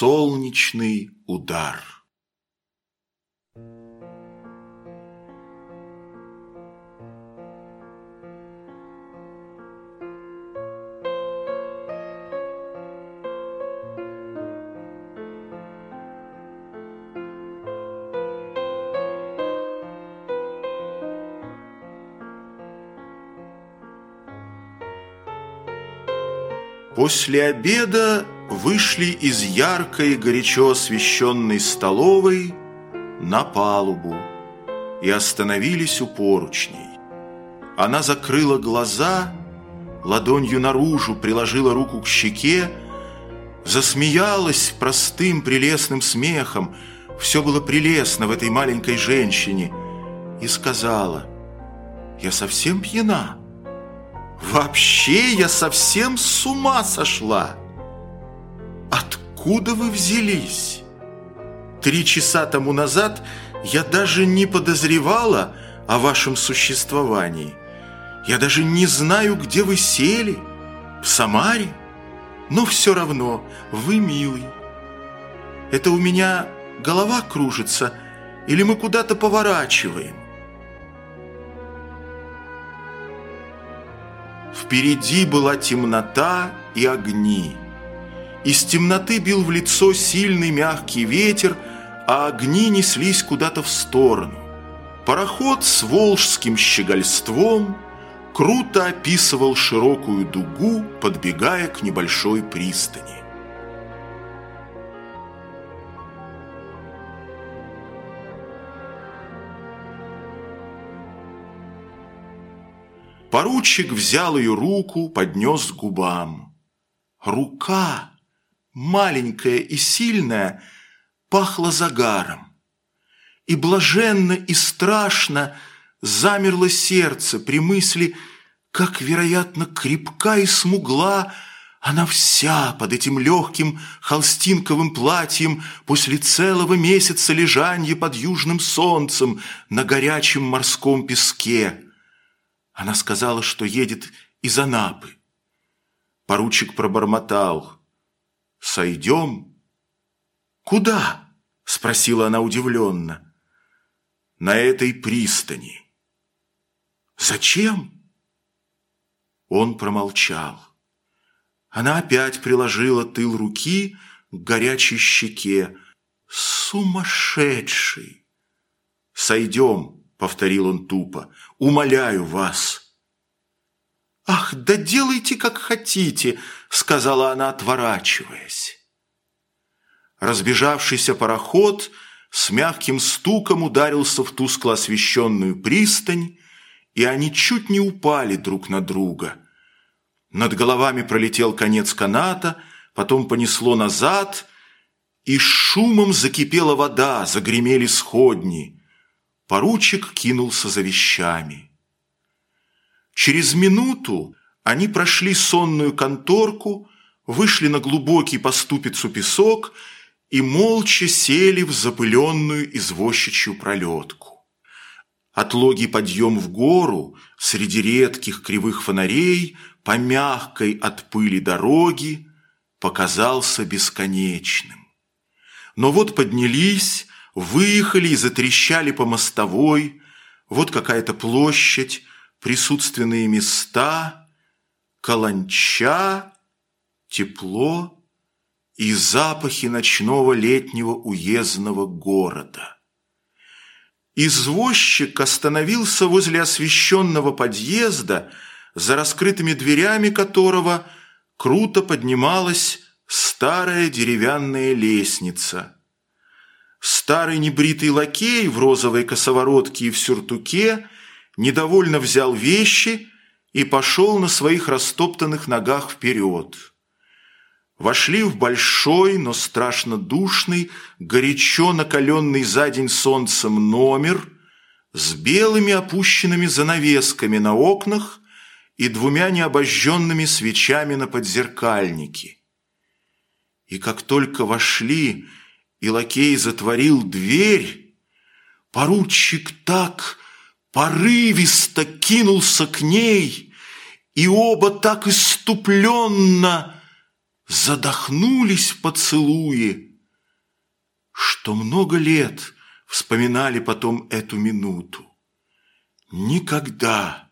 солнечный удар. После обеда вышли из яркой, горячо освещенной столовой на палубу и остановились у поручней. Она закрыла глаза, ладонью наружу приложила руку к щеке, засмеялась простым прелестным смехом, все было прелестно в этой маленькой женщине, и сказала: «Я совсем пьяна. Вообще я совсем с ума сошла. Откуда вы взялись? 3 часа тому назад я даже не подозревала о вашем существовании. Я даже не знаю, где вы сели, в Самаре. Но все равно вы милый. Это у меня голова кружится или мы куда-то поворачиваем?» Впереди была темнота и огни. Из темноты бил в лицо сильный мягкий ветер, а огни неслись куда-то в сторону. Пароход с волжским щегольством круто описывал широкую дугу, подбегая к небольшой пристани. Поручик взял ее руку, поднес к губам. Рука, маленькая и сильная, пахла загаром. И блаженно и страшно замерло сердце при мысли, как, вероятно, крепка и смугла она вся под этим легким холстинковым платьем после целого месяца лежанья под южным солнцем на горячем морском песке. Она сказала, что едет из Анапы. Поручик пробормотал: «Сойдем?» «Куда?» – спросила она удивленно. «На этой пристани». «Зачем?» Он промолчал. Она опять приложила тыл руки к горячей щеке. «Сумасшедший!» «Сойдем», — повторил он тупо, — «умоляю вас». «Ах, да делайте, как хотите», — сказала она, отворачиваясь. Разбежавшийся пароход с мягким стуком ударился в тускло освещенную пристань, и они чуть не упали друг на друга. Над головами пролетел конец каната, потом понесло назад, и шумом закипела вода, загремели сходни. Поручик кинулся за вещами. Через минуту они прошли сонную конторку, вышли на глубокий по ступицу песок и молча сели в запыленную извозчичью пролетку. Отлогий подъем в гору среди редких кривых фонарей по мягкой от пыли дороги показался бесконечным. Но вот поднялись, выехали и затрещали по мостовой, вот какая-то площадь, присутственные места, каланча, тепло и запахи ночного летнего уездного города. Извозчик остановился возле освещенного подъезда, за раскрытыми дверями которого круто поднималась старая деревянная лестница. Старый небритый лакей в розовой косоворотке и в сюртуке недовольно взял вещи и пошел на своих растоптанных ногах вперед. Вошли в большой, но страшно душный, горячо накаленный за день солнцем номер с белыми опущенными занавесками на окнах и 2 необожженными свечами на подзеркальнике. И как только вошли, и лакей затворил дверь, поручик так порывисто кинулся к ней, и оба так исступленно задохнулись в поцелуе, что много лет вспоминали потом эту минуту. Никогда,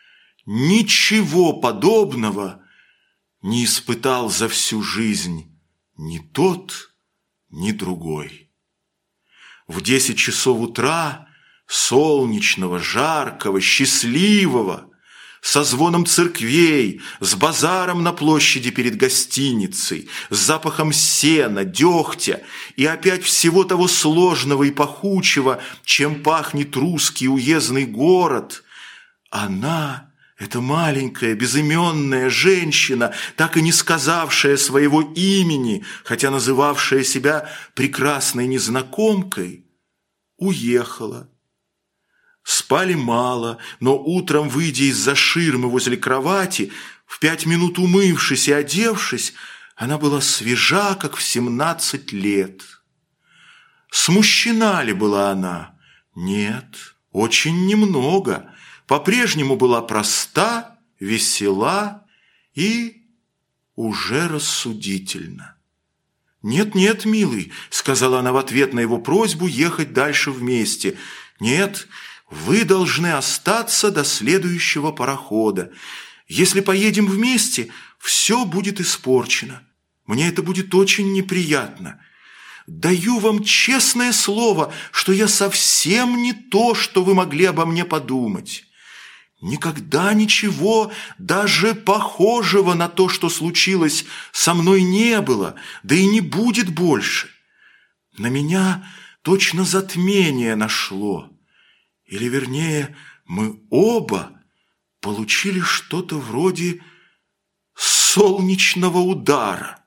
ничего подобного не испытал за всю жизнь ни тот, ни другой. В 10 часов утра, солнечного, жаркого, счастливого, со звоном церквей, с базаром на площади перед гостиницей, с запахом сена, дегтя и опять всего того сложного и пахучего, чем пахнет русский уездный город, она, эта маленькая безыменная женщина, так и не сказавшая своего имени, хотя называвшая себя прекрасной незнакомкой, уехала. Спали мало, но утром, выйдя из-за ширмы возле кровати, в 5 минут умывшись и одевшись, она была свежа, как в 17 лет. Смущена ли была она? Нет, очень немного. По-прежнему была проста, весела и уже рассудительна. «Нет-нет, милый», — сказала она в ответ на его просьбу ехать дальше вместе. «Нет, вы должны остаться до следующего парохода. Если поедем вместе, все будет испорчено. Мне это будет очень неприятно. Даю вам честное слово, что я совсем не то, что вы могли обо мне подумать. Никогда ничего даже похожего на то, что случилось со мной, не было, да и не будет больше. На меня точно затмение нашло. Или, вернее, мы оба получили что-то вроде солнечного удара».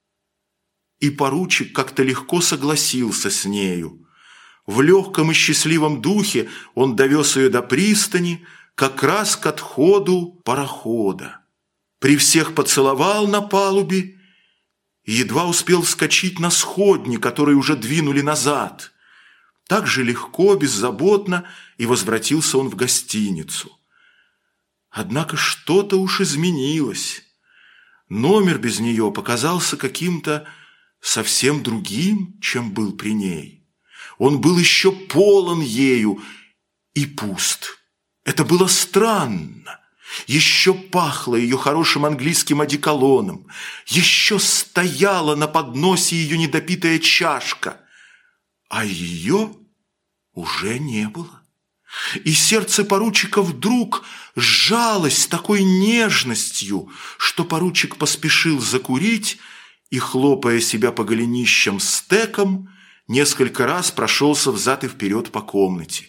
И поручик как-то легко согласился с нею. В легком и счастливом духе он довез ее до пристани, как раз к отходу парохода. При всех поцеловал на палубе и едва успел вскочить на сходни, которые уже двинули назад. Так же легко, беззаботно и возвратился он в гостиницу. Однако что-то уж изменилось. Номер без нее показался каким-то совсем другим, чем был при ней. Он был еще полон ею и пуст. Это было странно. Еще пахло ее хорошим английским одеколоном. Еще стояла на подносе ее недопитая чашка. А ее уже не было. И сердце поручика вдруг сжалось с такой нежностью, что поручик поспешил закурить и, хлопая себя по голенищам стеком, несколько раз прошелся взад и вперед по комнате.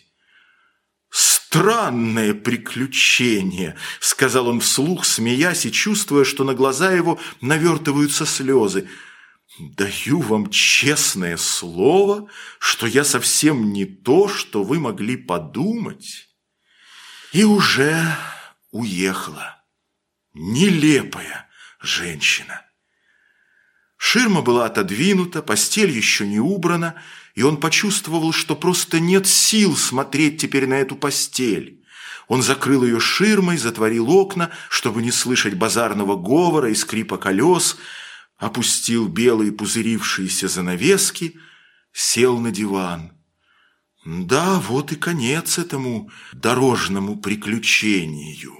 «Странное приключение», — сказал он вслух, смеясь и чувствуя, что на глаза его навертываются слезы. «Даю вам честное слово, что я совсем не то, что вы могли подумать». И уже уехала. Нелепая женщина. Ширма была отодвинута, постель еще не убрана, и он почувствовал, что просто нет сил смотреть теперь на эту постель. Он закрыл ее ширмой, затворил окна, чтобы не слышать базарного говора и скрипа колес, опустил белые пузырившиеся занавески, сел на диван. Да, вот и конец этому дорожному приключению.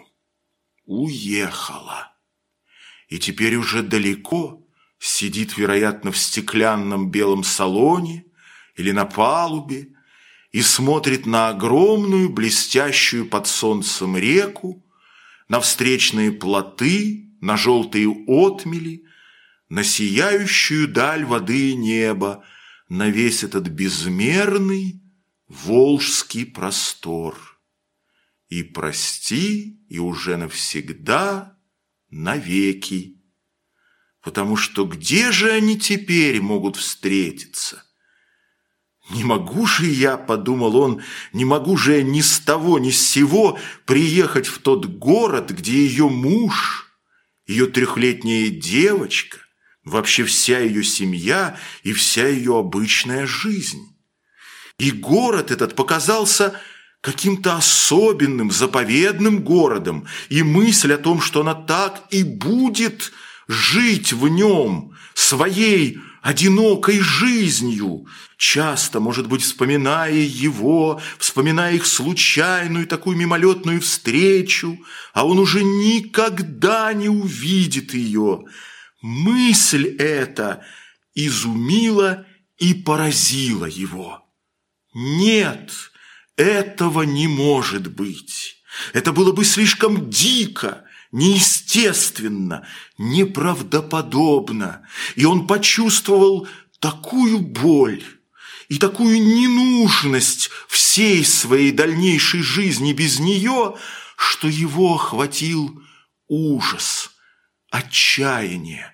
Уехала. И теперь уже далеко, сидит, вероятно, в стеклянном белом салоне или на палубе и смотрит на огромную, блестящую под солнцем реку, на встречные плоты, на желтые отмели, на сияющую даль воды и неба, на весь этот безмерный волжский простор. И прости, и уже навсегда, навеки. Потому что где же они теперь могут встретиться? «Не могу же я, — подумал он, — не могу же я ни с того ни с сего приехать в тот город, где ее муж, ее 3-летняя девочка, вообще вся ее семья и вся ее обычная жизнь. И город этот показался каким-то особенным, заповедным городом, и мысль о том, что она так и будет жить в нем, своей одинокой жизнью, часто, может быть, вспоминая его, вспоминая их случайную такую мимолетную встречу, а он уже никогда не увидит ее. Мысль эта изумила и поразила его. Нет, этого не может быть. Это было бы слишком дико, неестественно, неправдоподобно. И он почувствовал такую боль и такую ненужность всей своей дальнейшей жизни без нее, что его охватил ужас, отчаяние.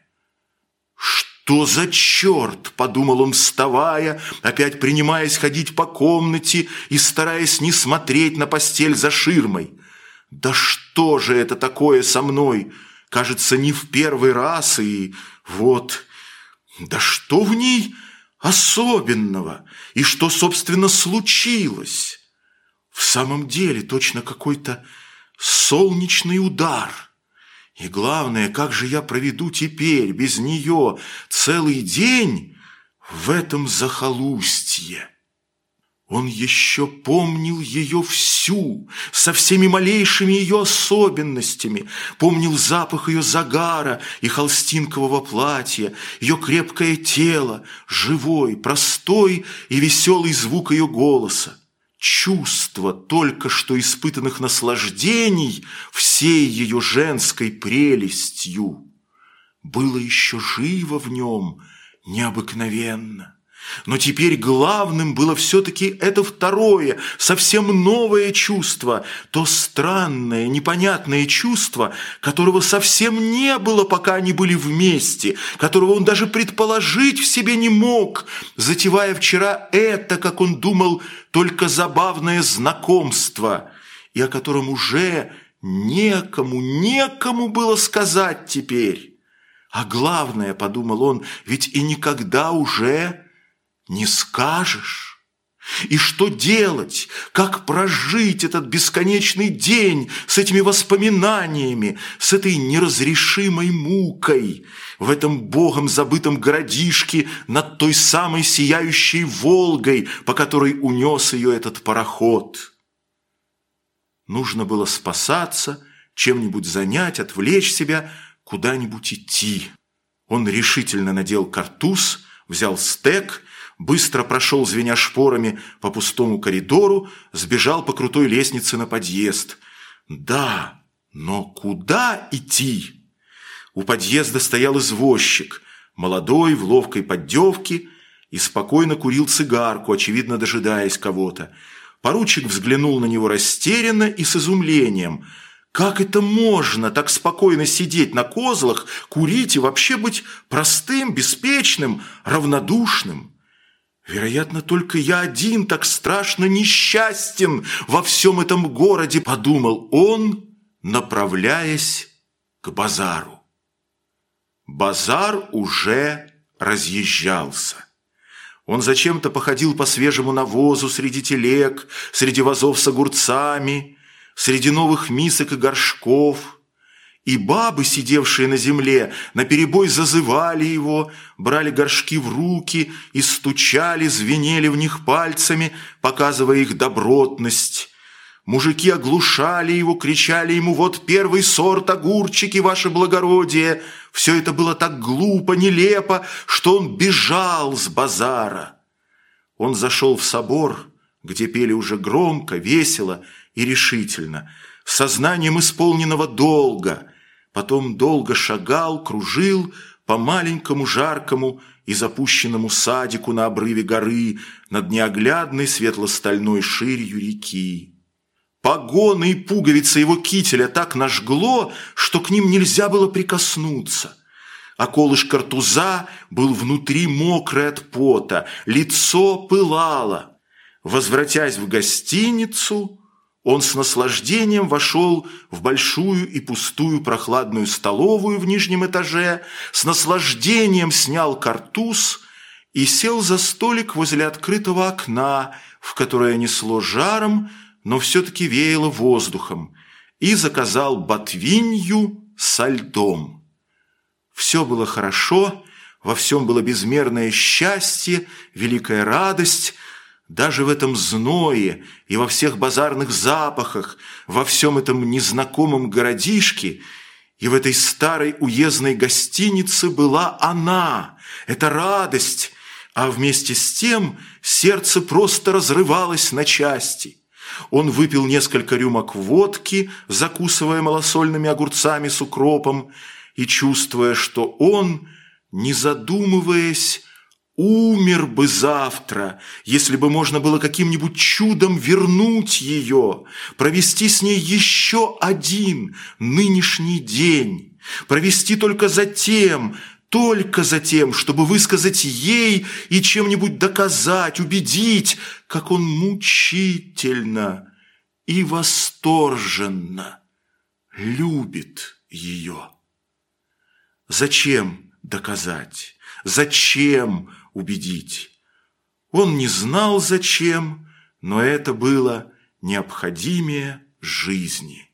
«Что за черт?» – подумал он, вставая, опять принимаясь ходить по комнате и стараясь не смотреть на постель за ширмой. «Да что же это такое со мной? Кажется, не в первый раз, и вот... Да что в ней особенного? И что, собственно, случилось? В самом деле, точно какой-то солнечный удар». И главное, как же я проведу теперь без нее целый день в этом захолустье? Он еще помнил ее всю, со всеми малейшими ее особенностями, помнил запах ее загара и холстинкового платья, ее крепкое тело, живой, простой и веселый звук ее голоса. Чувство только что испытанных наслаждений всей ее женской прелестью было еще живо в нем необыкновенно. Но теперь главным было все-таки это второе, совсем новое чувство, то странное, непонятное чувство, которого совсем не было, пока они были вместе, которого он даже предположить в себе не мог, затевая вчера это, как он думал, только забавное знакомство, и о котором уже некому было сказать теперь. А главное, подумал он, ведь и никогда уже не скажешь. И что делать? Как прожить этот бесконечный день с этими воспоминаниями, с этой неразрешимой мукой в этом богом забытом городишке над той самой сияющей Волгой, по которой унес ее этот пароход? Нужно было спасаться, чем-нибудь занять, отвлечь себя, куда-нибудь идти. Он решительно надел картуз, взял стек, быстро прошел, звеня шпорами, по пустому коридору, сбежал по крутой лестнице на подъезд. Да, но куда идти? У подъезда стоял извозчик, молодой, в ловкой поддевке, и спокойно курил цигарку, очевидно, дожидаясь кого-то. Поручик взглянул на него растерянно и с изумлением. Как это можно так спокойно сидеть на козлах, курить и вообще быть простым, беспечным, равнодушным? «Вероятно, только я один так страшно несчастен во всем этом городе», – подумал он, направляясь к базару. Базар уже разъезжался. Он зачем-то походил по свежему навозу среди телег, среди вазов с огурцами, среди новых мисок и горшков. И бабы, сидевшие на земле, наперебой зазывали его, брали горшки в руки и стучали, звенели в них пальцами, показывая их добротность. Мужики оглушали его, кричали ему: «Вот первый сорт огурчики, ваше благородие!» Все это было так глупо, нелепо, что он бежал с базара. Он зашел в собор, где пели уже громко, весело и решительно, с сознанием исполненного долга. Потом долго шагал, кружил по маленькому жаркому и запущенному садику на обрыве горы над неоглядной светло-стальной ширью реки. Погоны и пуговицы его кителя так нажгло, что к ним нельзя было прикоснуться. А колыш картуза был внутри мокрый от пота, лицо пылало. Возвратясь в гостиницу, он с наслаждением вошел в большую и пустую прохладную столовую в нижнем этаже, с наслаждением снял картуз и сел за столик возле открытого окна, в которое несло жаром, но все-таки веяло воздухом, и заказал ботвинью со льдом. Все было хорошо, во всем было безмерное счастье, великая радость. Даже в этом зное и во всех базарных запахах, во всем этом незнакомом городишке и в этой старой уездной гостинице была она, эта радость, а вместе с тем сердце просто разрывалось на части. Он выпил несколько рюмок водки, закусывая малосольными огурцами с укропом, и чувствуя, что он, не задумываясь, умер бы завтра, если бы можно было каким-нибудь чудом вернуть ее, провести с ней еще один нынешний день, провести только за тем, чтобы высказать ей и чем-нибудь доказать, убедить, как он мучительно и восторженно любит ее. Зачем доказать? Зачем убедить? Он не знал, зачем, но это было необходимее жизни.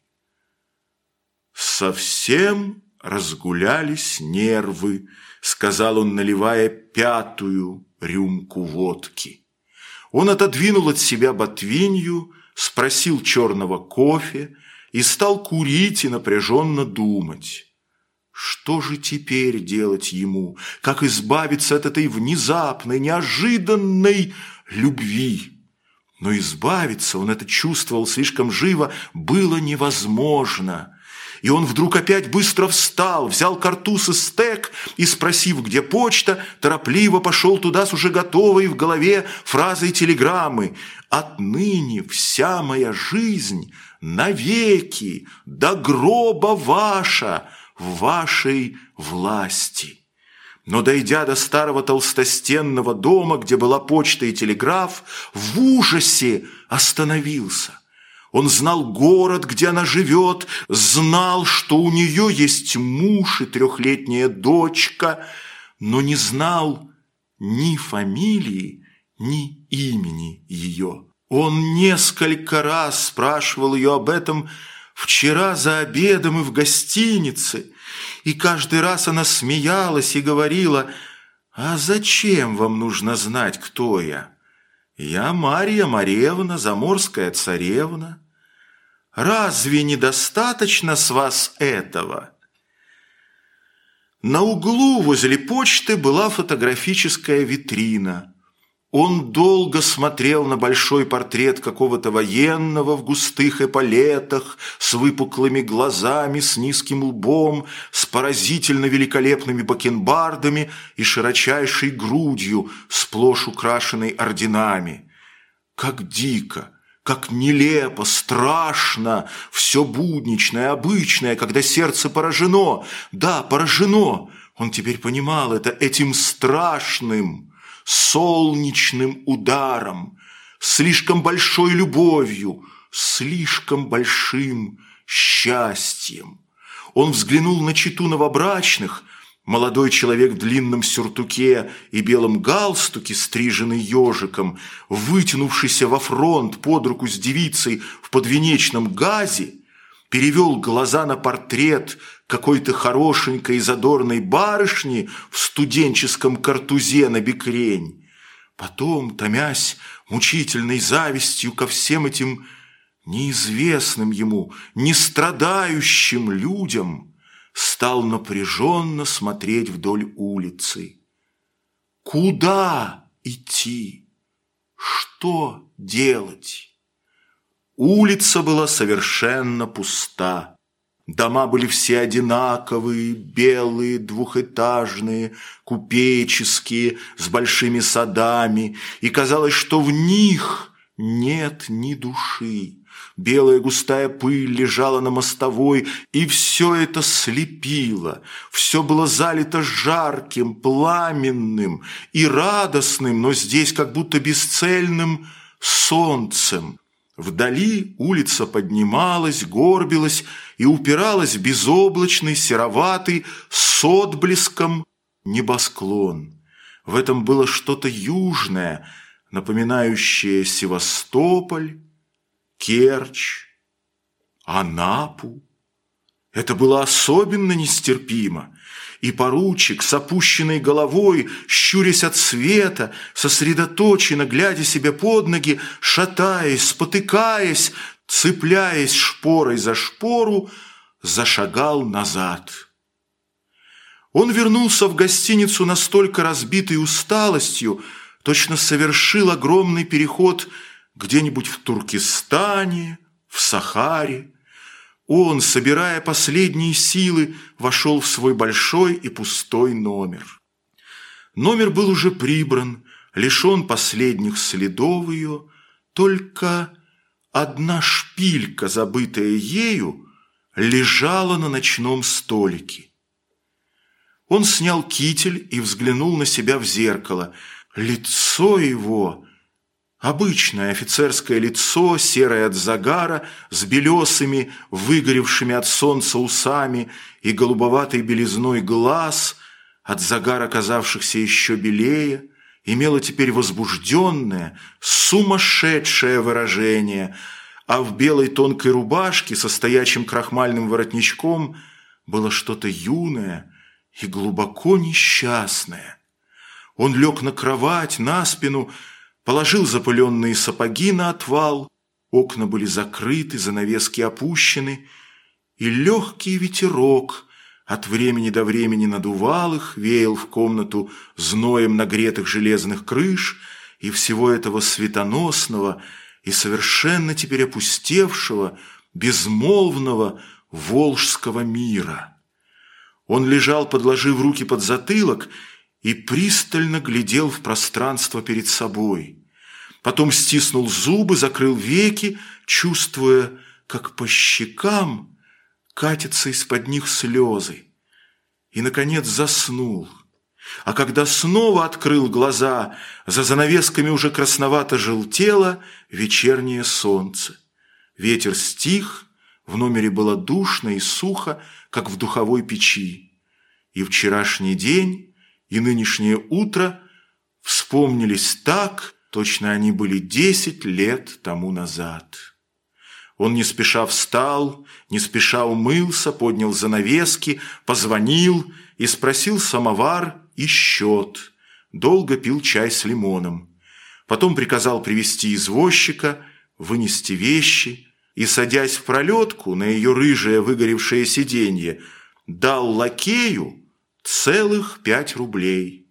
«Совсем разгулялись нервы», – сказал он, наливая 5-ю рюмку водки. Он отодвинул от себя ботвинью, спросил черного кофе и стал курить и напряженно думать. Что же теперь делать ему? Как избавиться от этой внезапной, неожиданной любви? Но избавиться, он это чувствовал слишком живо, было невозможно. И он вдруг опять быстро встал, взял картуз и стек и, спросив, где почта, торопливо пошел туда с уже готовой в голове фразой телеграммы: «Отныне вся моя жизнь навеки до гроба ваша, в вашей власти». Но, дойдя до старого толстостенного дома, где была почта и телеграф, в ужасе остановился. Он знал город, где она живет, знал, что у нее есть муж и 3-летняя дочка, но не знал ни фамилии, ни имени ее. Он несколько раз спрашивал ее об этом вчера за обедом и в гостинице, и каждый раз она смеялась и говорила: «А зачем вам нужно знать, кто я? Я Марья Маревна, заморская царевна. Разве недостаточно с вас этого?» На углу возле почты была фотографическая витрина. Он долго смотрел на большой портрет какого-то военного в густых эполетах, с выпуклыми глазами, с низким лбом, с поразительно великолепными бакенбардами и широчайшей грудью, сплошь украшенной орденами. Как дико, как нелепо, страшно, все будничное, обычное, когда сердце поражено. Да, поражено. Он теперь понимал это этим страшным, солнечным ударом, слишком большой любовью, слишком большим счастьем. Он взглянул на чету новобрачных. Молодой человек в длинном сюртуке и белом галстуке, стриженный ежиком, вытянувшийся во фронт под руку с девицей в подвенечном газе, перевел глаза на портрет какой-то хорошенькой и задорной барышни в студенческом картузе на бекрень. Потом, томясь мучительной завистью ко всем этим неизвестным ему, не страдающим людям, стал напряженно смотреть вдоль улицы. Куда идти? Что делать? Улица была совершенно пуста. Дома были все одинаковые, белые, двухэтажные, купеческие, с большими садами, и казалось, что в них нет ни души. Белая густая пыль лежала на мостовой, и все это слепило. Все было залито жарким, пламенным и радостным, но здесь как будто бесцельным солнцем. Вдали улица поднималась, горбилась и упиралась в безоблачный, сероватый, с отблеском небосклон. В этом было что-то южное, напоминающее Севастополь, Керчь, Анапу. Это было особенно нестерпимо. И поручик с опущенной головой, щурясь от света, сосредоточенно глядя себе под ноги, шатаясь, спотыкаясь, цепляясь шпорой за шпору, зашагал назад. Он вернулся в гостиницу настолько разбитый усталостью, точно совершил огромный переход где-нибудь в Туркестане, в Сахаре. Он, собирая последние силы, вошел в свой большой и пустой номер. Номер был уже прибран, лишен последних следов ее, только одна шпилька, забытая ею, лежала на ночном столике. Он снял китель и взглянул на себя в зеркало. Лицо его, обычное офицерское лицо, серое от загара, с белесыми, выгоревшими от солнца усами и голубоватой белизной глаз, от загара казавшихся еще белее, имело теперь возбужденное, сумасшедшее выражение, а в белой тонкой рубашке со стоячим крахмальным воротничком было что-то юное и глубоко несчастное. Он лег на кровать, на спину, положил запыленные сапоги на отвал, окна были закрыты, занавески опущены, и легкий ветерок от времени до времени надувал их, веял в комнату зноем нагретых железных крыш и всего этого светоносного и совершенно теперь опустевшего, безмолвного волжского мира. Он лежал, подложив руки под затылок, и пристально глядел в пространство перед собой. Потом стиснул зубы, закрыл веки, чувствуя, как по щекам катятся из-под них слезы. И, наконец, заснул. А когда снова открыл глаза, за занавесками уже красновато желтело вечернее солнце. Ветер стих, в номере было душно и сухо, как в духовой печи. И вчерашний день, и нынешнее утро вспомнились так, точно они были 10 лет тому назад. Он не спеша встал, не спеша умылся, поднял занавески, позвонил и спросил самовар и счет. Долго пил чай с лимоном. Потом приказал привести извозчика, вынести вещи и, садясь в пролетку на ее рыжее выгоревшее сиденье, дал лакею целых 5 рублей.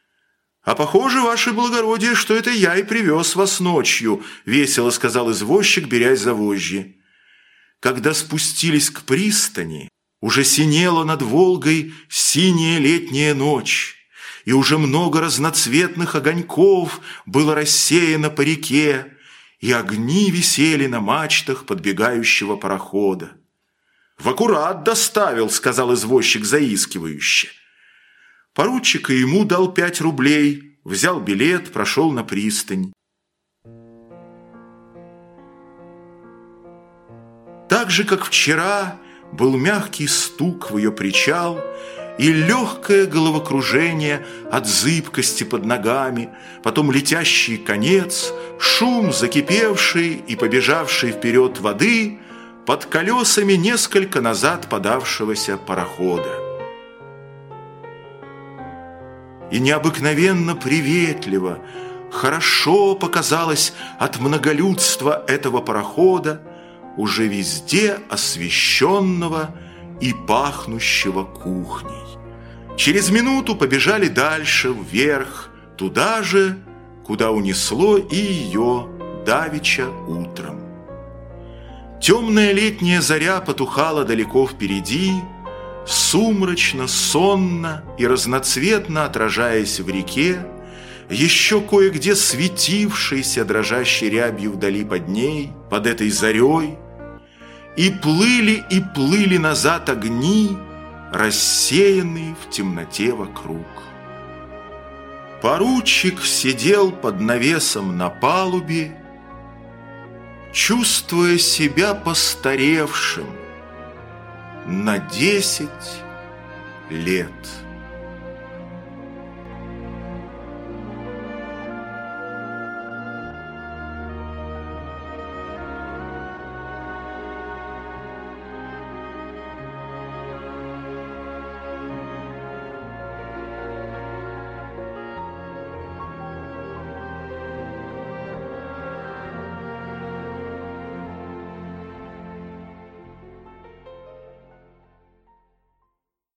«А похоже, ваше благородие, что это я и привез вас ночью», — весело сказал извозчик, берясь за вожжи. Когда спустились к пристани, уже синела над Волгой синяя летняя ночь, и уже много разноцветных огоньков было рассеяно по реке, и огни висели на мачтах подбегающего парохода. «В аккурат доставил», — сказал извозчик заискивающе. Поручик и ему дал 5 рублей, взял билет, прошел на пристань. Так же, как вчера, был мягкий стук в ее причал и легкое головокружение от зыбкости под ногами, потом летящий конец, шум закипевший и побежавший вперед воды под колесами несколько назад подавшегося парохода. И необыкновенно приветливо, хорошо показалось от многолюдства этого парохода, уже везде освещенного и пахнущего кухней. Через минуту побежали дальше, вверх, туда же, куда унесло и ее давеча утром. Темная летняя заря потухала далеко впереди, сумрачно, сонно и разноцветно отражаясь в реке, еще кое-где светившейся дрожащей рябью вдали под ней, под этой зарей, и плыли назад огни, рассеянные в темноте вокруг. Поручик сидел под навесом на палубе, чувствуя себя постаревшим на 10 лет.